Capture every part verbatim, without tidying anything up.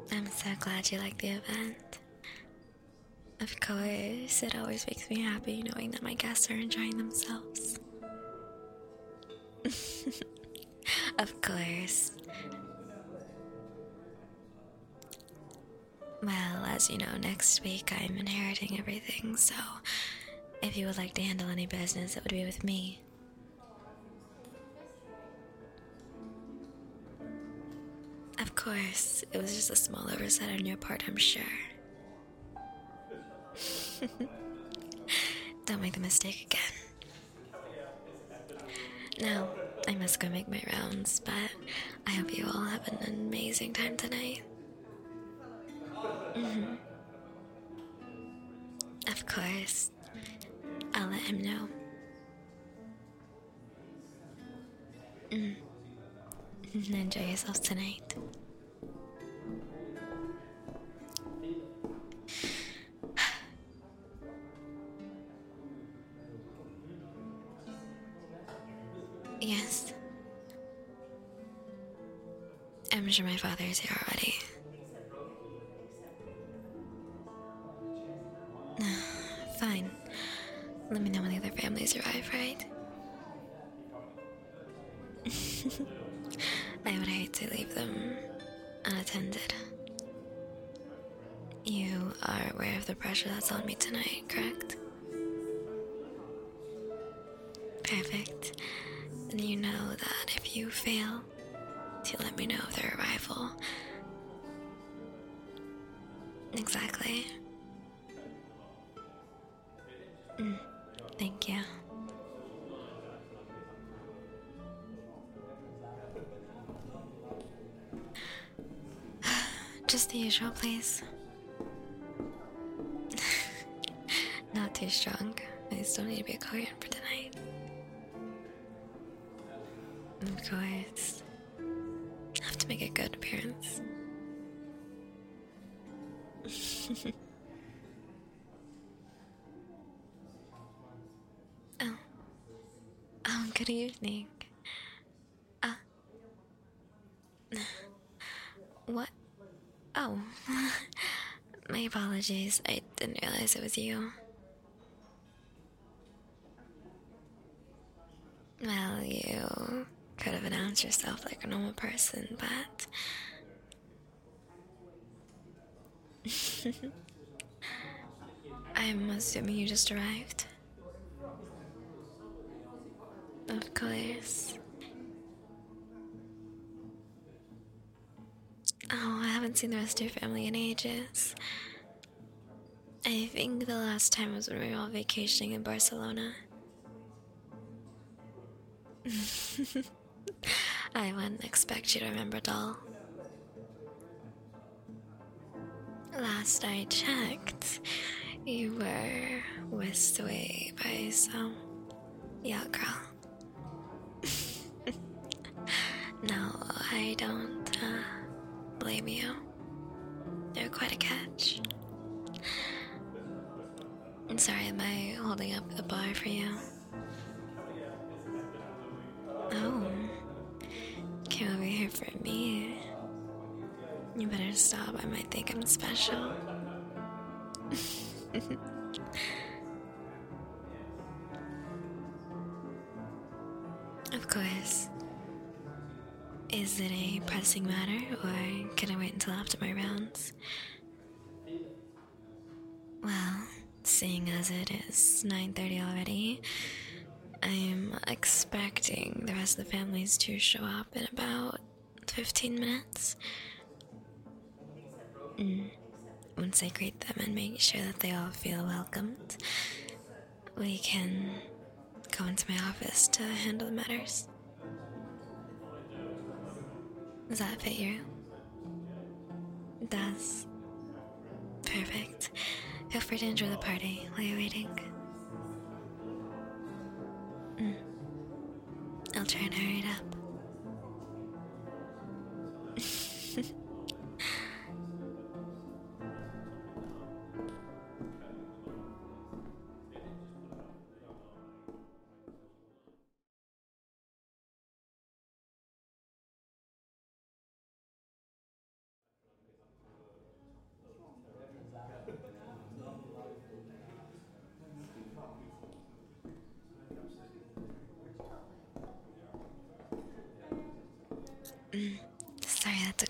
I'm so glad you like the event. Of course, it always makes me happy knowing that my guests are enjoying themselves. Of course. Well, as you know, next week I'm inheriting everything, so if you would like to handle any business, it would be with me. Of course, it was just a small oversight on your part, I'm sure. Don't make the mistake again. Now, I must go make my rounds, but I hope you all have an amazing time tonight. Mm-hmm. Of course. I'll let him know. Mm. Enjoy yourself tonight. Yes. I'm sure my father is here already. Fine. Let me know when the other families arrive, right? I would hate to leave them unattended. You are aware of the pressure that's on me tonight, correct? Perfect. And you know that if you fail to let me know of their arrival. Exactly. Mm, thank you. Just the usual, please. Not too strong. I still need to be coherent for tonight. Of course. Have to make a good appearance. Oh. Oh, good evening. Ah. Uh, what? Oh. My apologies. I didn't realize it was you. Well, you could have announced yourself like a normal person, but. I'm assuming you just arrived. Of course. Oh, I haven't seen the rest of your family in ages. I think the last time was when we were all vacationing in Barcelona. I wouldn't expect you to remember it all. Last I checked, you were whisked away by some yacht girl. No, I don't uh, blame you. You're quite a catch. I'm sorry, am I holding up the bar for you? Oh, came over here for me. You better stop, I might think I'm special. Of course. Is it a pressing matter, or can I wait until after my rounds? Well, seeing as it is nine thirty already, I'm expecting the rest of the families to show up in about fifteen minutes. Mm. Once I greet them and make sure that they all feel welcomed, we can go into my office to handle the matters. Does that fit you? It does. Perfect. Feel free to enjoy the party while you're waiting. Mm. I'll try and hurry it up.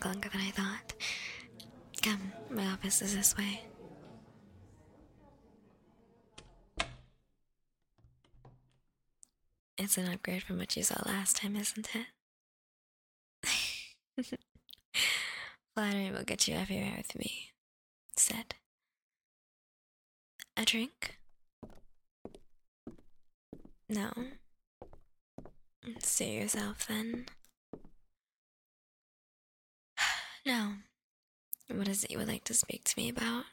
took longer than I thought. Come, my office is this way. It's an upgrade from what you saw last time, isn't it? Flattery will get you everywhere with me, said. A drink? No. Suit yourself then. No. What is it you would like to speak to me about?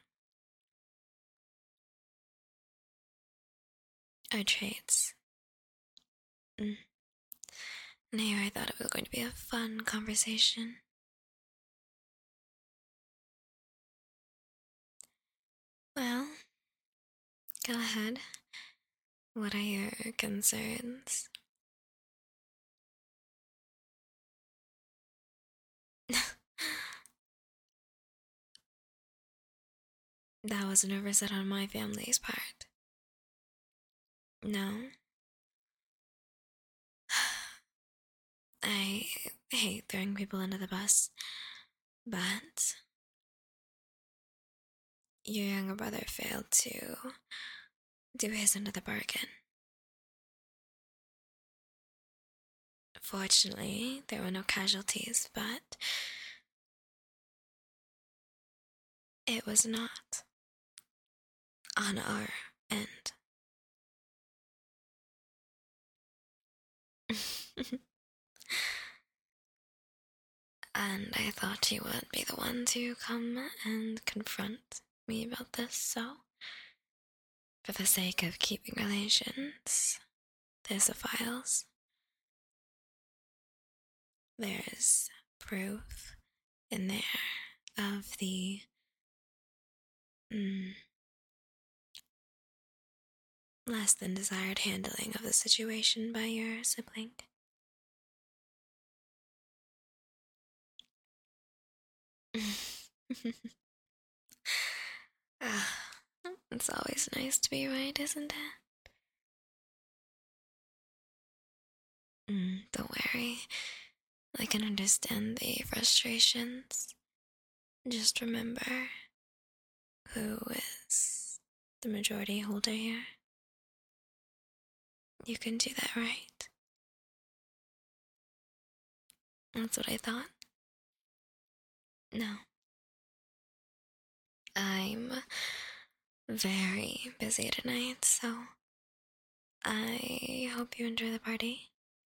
Our traits. Mm. And here I thought it was going to be a fun conversation. Well, go ahead. What are your concerns? That was an oversight on my family's part. No? I hate throwing people under the bus, but your younger brother failed to do his end of the bargain. Fortunately, there were no casualties, but it was not on our end. And I thought you would be the one to come and confront me about this, so for the sake of keeping relations, there's the files. There's proof in there of the mm, less than desired handling of the situation by your sibling. Ah, it's always nice to be right, isn't it? Mm, don't worry. I can understand the frustrations. Just remember who is the majority holder here. You can do that, right? That's what I thought. No. I'm very busy tonight, so I hope you enjoy the party.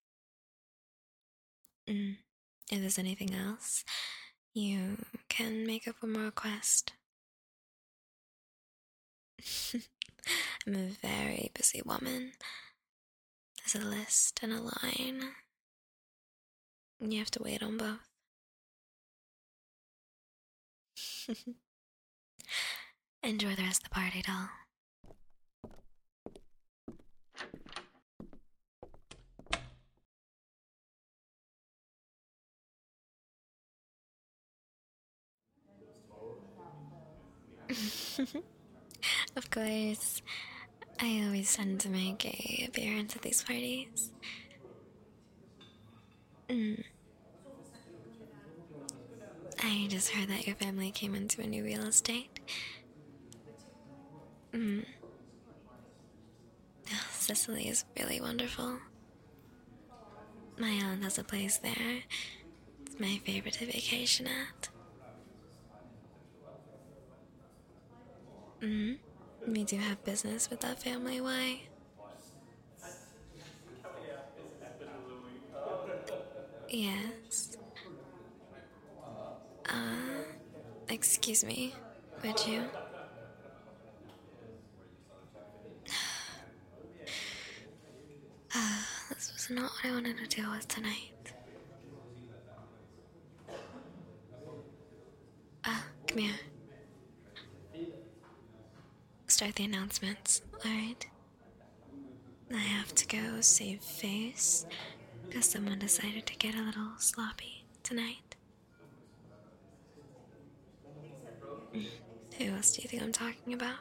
Mm. If there's anything else, you can make up one more request. I'm a very busy woman. There's a list and a line. You have to wait on both. Enjoy the rest of the party, doll. Of course, I always tend to make a appearance at these parties. Mm. I just heard that your family came into a new real estate. Mm. Sicily is really wonderful. My aunt has a place there. It's my favorite to vacation at. Mm. We do have business with that family. Why? Yes. Uh, excuse me. Would you? Uh, this was not what I wanted to deal with tonight. Ah, uh, come here. Start the announcements, alright? I have to go save face because someone decided to get a little sloppy tonight. Who else do you think I'm talking about?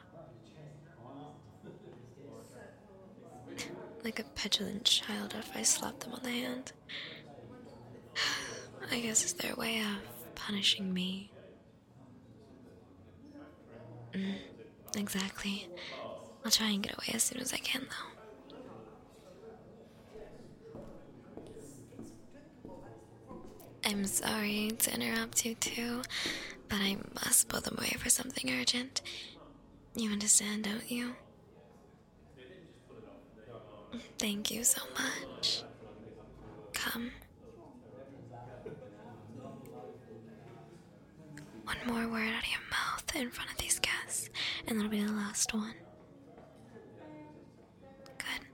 Like a petulant child if I slap them on the hand. I guess it's their way of punishing me. Mm, exactly. I'll try and get away as soon as I can, though. I'm sorry to interrupt you too, but I must pull them away for something urgent. You understand, don't you? Thank you so much. Come. One more word out of your mouth in front of these guests, and that'll be the last one. Good.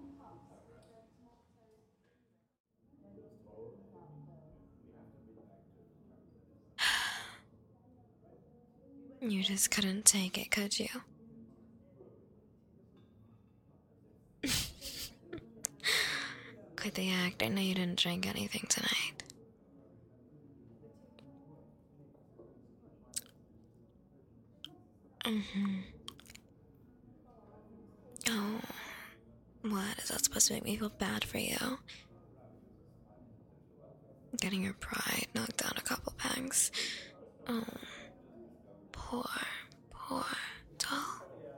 You just couldn't take it, could you? Quite the act. I know you didn't drink anything tonight. Mm-hmm. Oh, what? Is that supposed to make me feel bad for you? Getting your pride knocked down a couple pegs. Oh, poor, poor doll.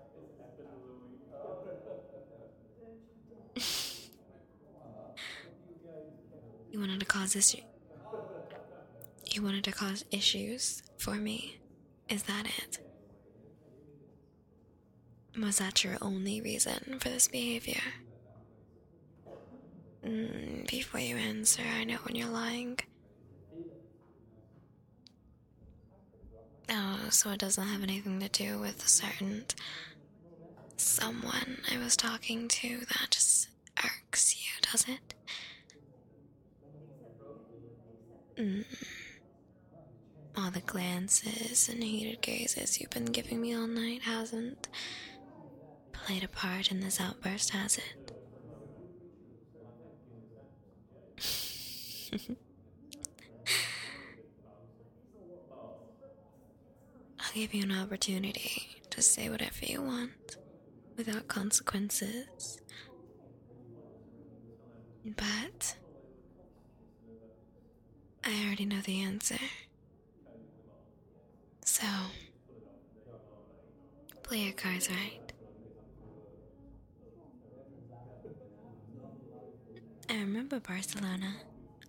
You wanted to cause this. You wanted to cause issues for me. Is that it? Was that your only reason for this behavior? Mm, before you answer, I know when you're lying. Oh, so it doesn't have anything to do with a certain someone I was talking to that just irks you, does it? Mm. All the glances and heated gazes you've been giving me all night hasn't played a part in this outburst, has it? I'll give you an opportunity to say whatever you want without consequences. But I already know the answer. So, play your cards right. I remember Barcelona.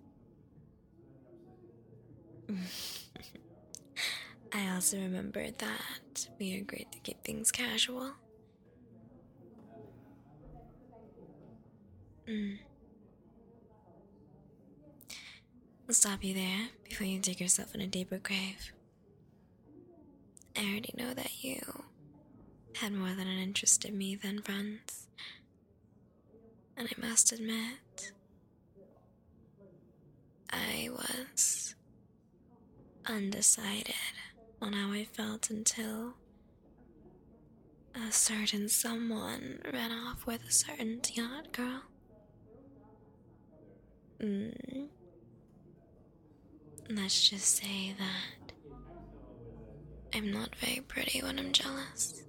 I also remembered that we agreed to keep things casual. Mm. I'll stop you there before you dig yourself in a deeper grave. I already know that you had more than an interest in me than friends. And I must admit, I was undecided on how I felt until a certain someone ran off with a certain yacht girl. Mm. Let's just say that I'm not very pretty when I'm jealous.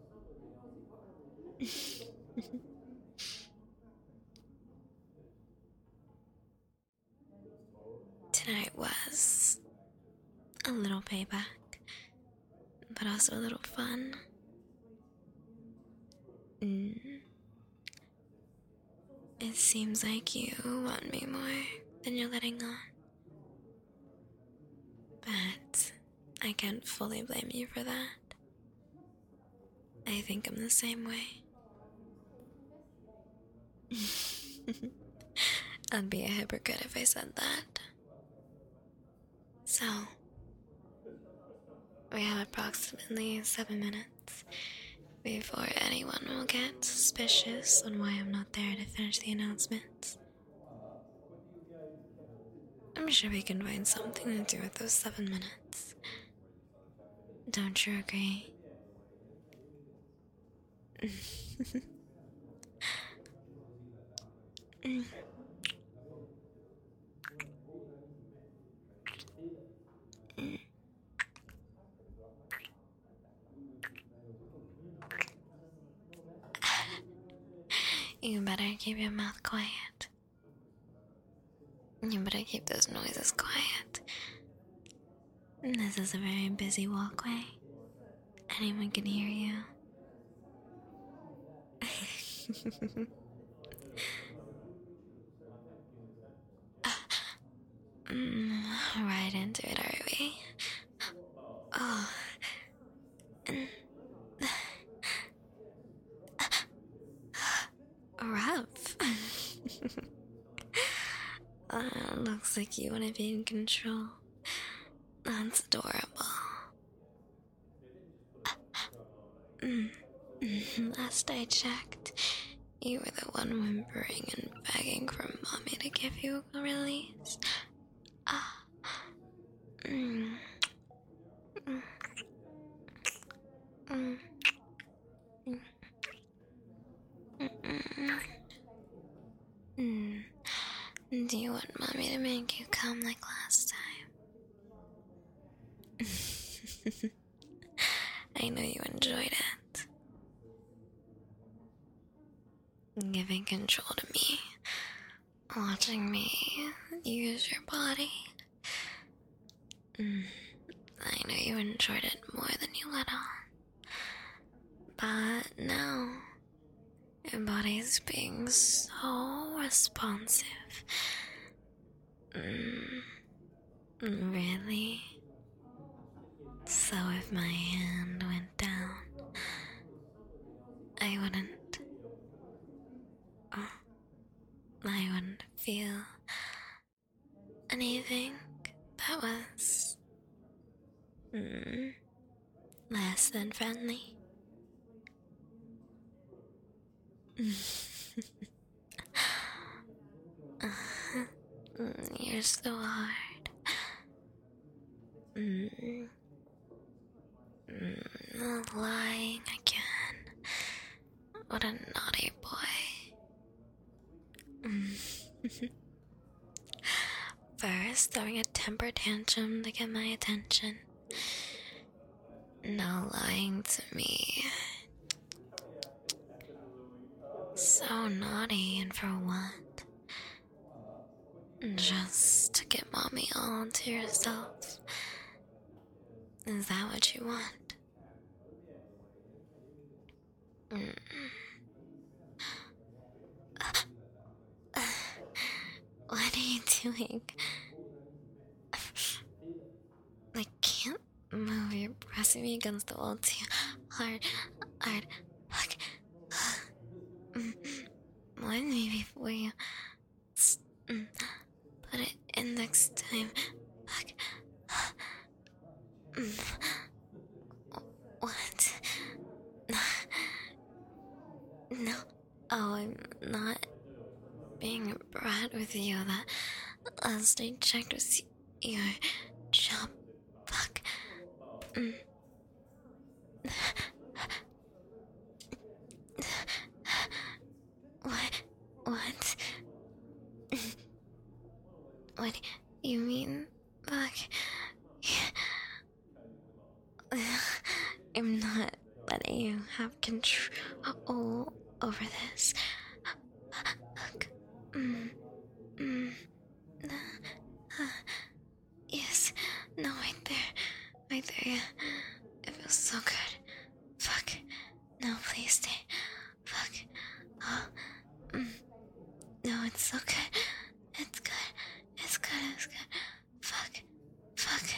Tonight was a little payback, but also a little fun. Mm. It seems like you want me more than you're letting on. But I can't fully blame you for that. I think I'm the same way. I'd be a hypocrite if I said that. So, we have approximately seven minutes before anyone will get suspicious on why I'm not there to finish the announcements. I'm sure we can find something to do with those seven minutes. Don't you agree? Mm. Mm. You better keep your mouth quiet. You better keep those noises quiet. This is a very busy walkway. Anyone can hear you. mm, right into it, are we? Oh. Rough. uh, looks like you want to be in control. That's adorable. Mm. Last I checked, you were the one whimpering and begging for mommy to give you a release. Ah. Mm. Mm. Mm. Mm. Mm. Do you want mommy to make you come like last time? I know you enjoyed it. Giving control to me. Watching me use your body. Mm. I know you enjoyed it more than you let on. But now, your body's being so responsive. Mm. Really? So if my hand went down, I wouldn't. Oh, I wouldn't feel anything that was mm, less than friendly. You're so hard. Mm. Mm, lying again. What a naughty boy. Mm. First, throwing a temper tantrum to get my attention. Now lying to me. So naughty, and for what? Just to get mommy all to yourself. Is that what you want? Mm. What are you doing? I can't move. You're pressing me against the wall too hard. Hard. Fuck. Warn me before you put it in next time. Fuck. What? No. Oh, I'm not being a brat with you. That last I checked was your job. Fuck. Mm. What? What? What do you mean? Fuck. I'm not letting you have control over this. Fuck. Mm. Mm. Yes. No, right there. Right there, yeah. It feels so good. Fuck. No, please stay. Fuck. Oh. Mm. No, it's so good. It's good. It's good. It's good. Fuck. Fuck.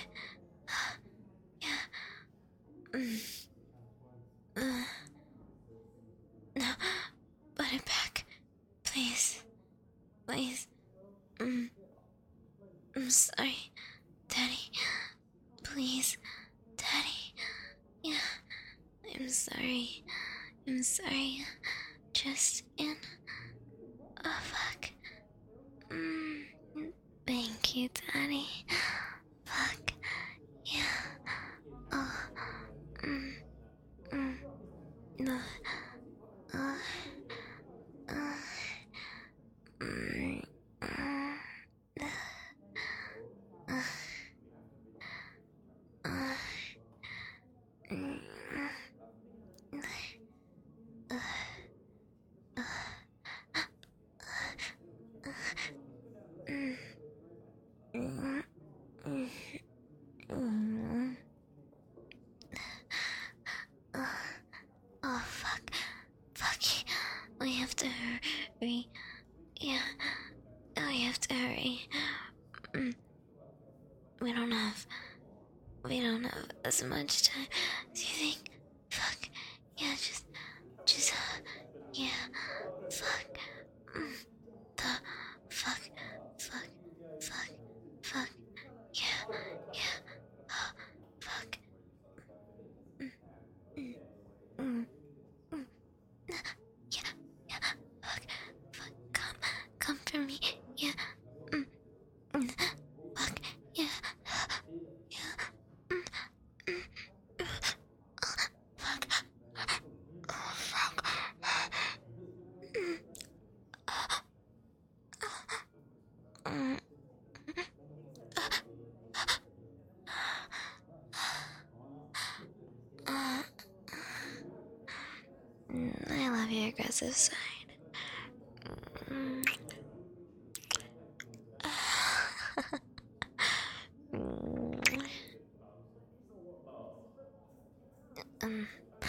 Yeah. Mm. Uh. No. Put it back. Please. Please. Mm. I'm sorry. Daddy. Please. Daddy. Yeah. I'm sorry. I'm sorry. Just in. Oh, fuck. Mm. Thank you, Daddy. Fuck. Yeah. Oh. Mm. Mm. No. Uh. Uh. Mm. Uh. Uh. Uh. Mm. as much time as you think. Fuck. Yeah, just, just, uh, yeah. Fuck. Mm. The fuck, fuck, fuck, fuck. Yeah, yeah. Uh, fuck. Mm, mm, mm, mm. Yeah, yeah. Fuck, fuck. Come, come for me. Yeah. Mm, mm. Fuck. Yeah. Yeah. Mm, mm. Fuck. Oh, fuck. Mm. Mm. Uh, mm, I love your aggressive side. Mm. Mm. Um,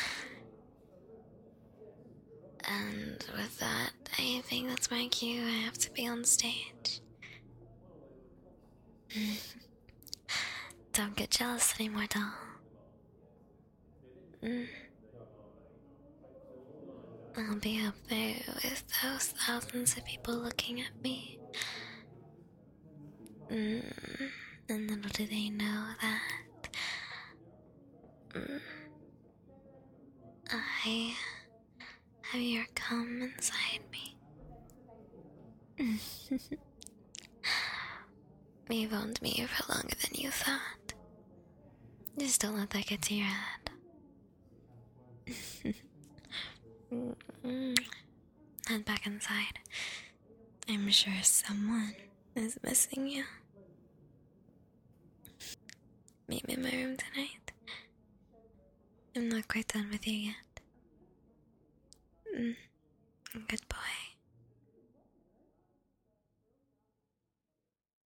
and with that, I think that's my cue. I have to be on stage. Don't get jealous anymore, doll. Mm. I'll be up there with those thousands of people looking at me. Mm. And little do they know that mm, I have your cum inside me. You've owned me for longer than you thought. Just don't let that get to your head. Mm. Head back inside. I'm sure someone is missing you. Meet me in my room tonight. I'm not quite done with you yet. Mm. Good boy.